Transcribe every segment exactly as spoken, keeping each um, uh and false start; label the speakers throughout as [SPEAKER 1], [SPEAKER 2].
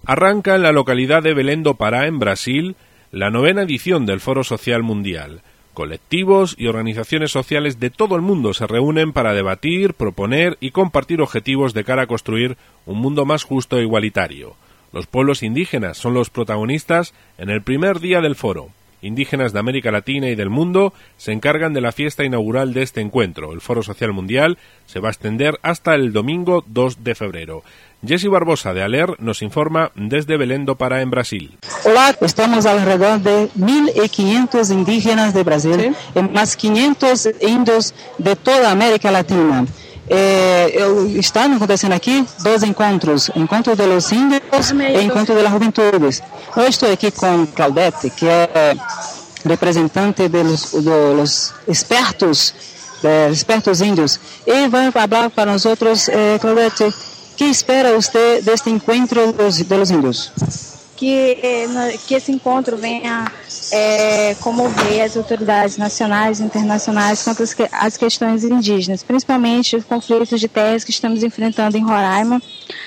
[SPEAKER 1] Arranca en la localidad de Belém do Pará, en Brasil, la novena edición del Foro Social Mundial. Colectivos y organizaciones sociales de todo el mundo se reúnen para debatir, proponer y compartir objetivos de cara a construir un mundo más justo e igualitario. Los pueblos indígenas son los protagonistas en el primer día del foro. Indígenas de América Latina y del mundo se encargan de la fiesta inaugural de este encuentro. El Foro Social Mundial se va a extender hasta el domingo dos de febrero. Jessy Barbosa, de ALER, nos informa desde Belém do Pará, en Brasil.
[SPEAKER 2] Hola, estamos alrededor de mil quinientos indígenas de Brasil, ¿sí? Y más quinhentos indios de toda América Latina. Eh, están acontecendo aqui dois encontros, encontro de los índios e encontro de las juventudes. Eu estou aqui com Claudete, que é representante de los, de los expertos, de expertos índios, e vai falar para nós outros, eh, Claudete, que espera você deste encontro dos, de los índios?
[SPEAKER 3] Que, que esse encontro venha é, comover as autoridades nacionais e internacionais quanto às questões indígenas, principalmente os conflitos de terras que estamos enfrentando em Roraima.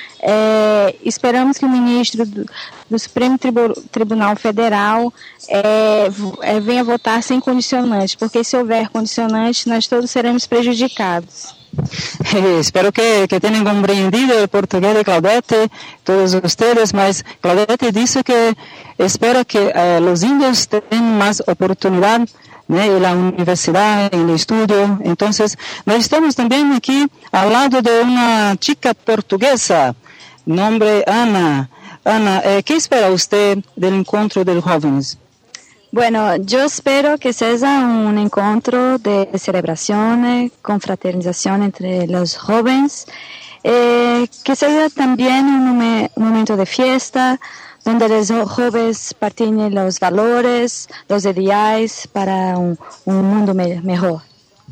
[SPEAKER 3] É, esperamos que o ministro do, do Supremo Tribu, Tribunal Federal é, é, venha votar sem condicionantes, porque se houver condicionantes, nós todos seremos prejudicados.
[SPEAKER 2] Eh, espero que, que tengan comprendido el portugués de Claudete, todos ustedes, mas Claudete dice que espera que eh, los indios tengan más oportunidad, ¿no? En la universidad, en el estudio. Entonces, nós estamos también aquí hablando de una chica portuguesa, nombre Ana. Ana, eh, ¿qué espera usted del encuentro de los jóvenes?
[SPEAKER 3] Bueno, yo espero que sea un encuentro de celebración, confraternización entre los jóvenes, eh, que sea también un, un momento de fiesta, donde los jóvenes partilhen los valores, los ideales para un, un mundo me- mejor.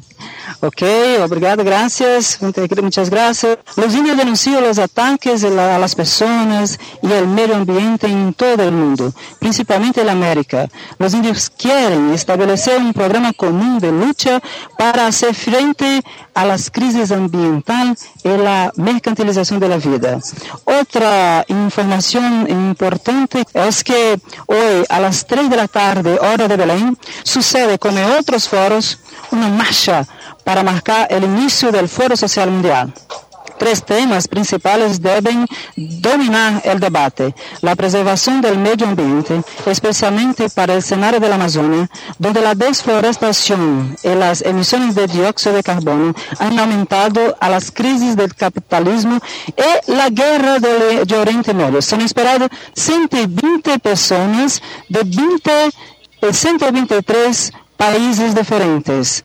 [SPEAKER 2] Ok, obrigado, gracias, muchas gracias. Los indios denuncian los ataques a las personas y al medio ambiente en todo el mundo, principalmente en América. Los indios quieren establecer un programa común de lucha para hacer frente a las crisis ambientales y la mercantilización de la vida. Otra información importante es que hoy a las tres de la tarde, hora de Belém, sucede como en otros foros una marcha para marcar el inicio del Foro Social Mundial. Tres temas principales deben dominar el debate: la preservación del medio ambiente, especialmente para el escenario de la Amazonia, donde la desforestación y las emisiones de dióxido de carbono han aumentado a las crisis del capitalismo y la guerra de, de Oriente Medio. Se han esperado ciento veinte personas de veinte, ciento veintitrés países diferentes.